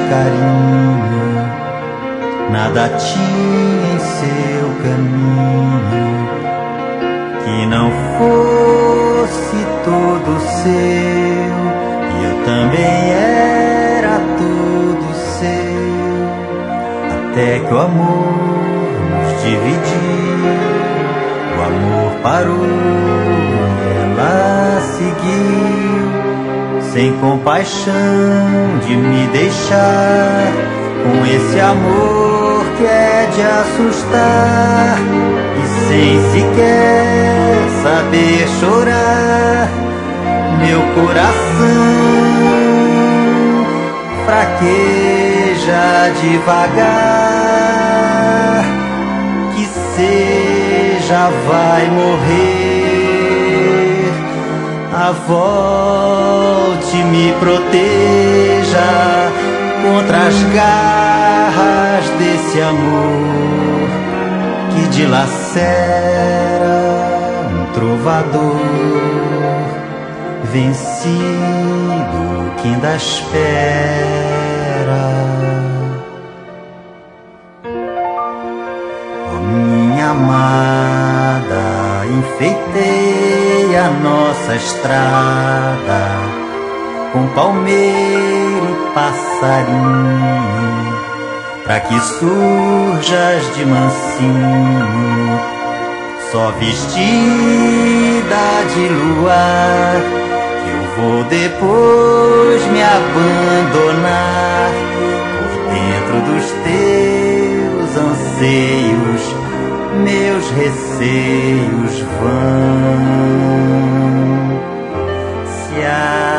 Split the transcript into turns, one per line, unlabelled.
carinho, nada tinha em seu caminho que não fosse todo seu, e eu também era todo seu, até que o amor nos dividiu, o amor parou e ela seguiu, sem compaixão de me deixar, com esse amor que é de assustar, e sem sequer saber chorar, meu coração fraqueja devagar, que seja vai morrer. A volte me proteja contra as garras desse amor que dilacera um trovador vencido que ainda espera. Oh, minha amada, enfeitei a nossa estrada com palmeira e passarinho, pra que surjas de mansinho, só vestida de luar, que eu vou depois me abandonar por dentro dos teus anseios, meus receios vão se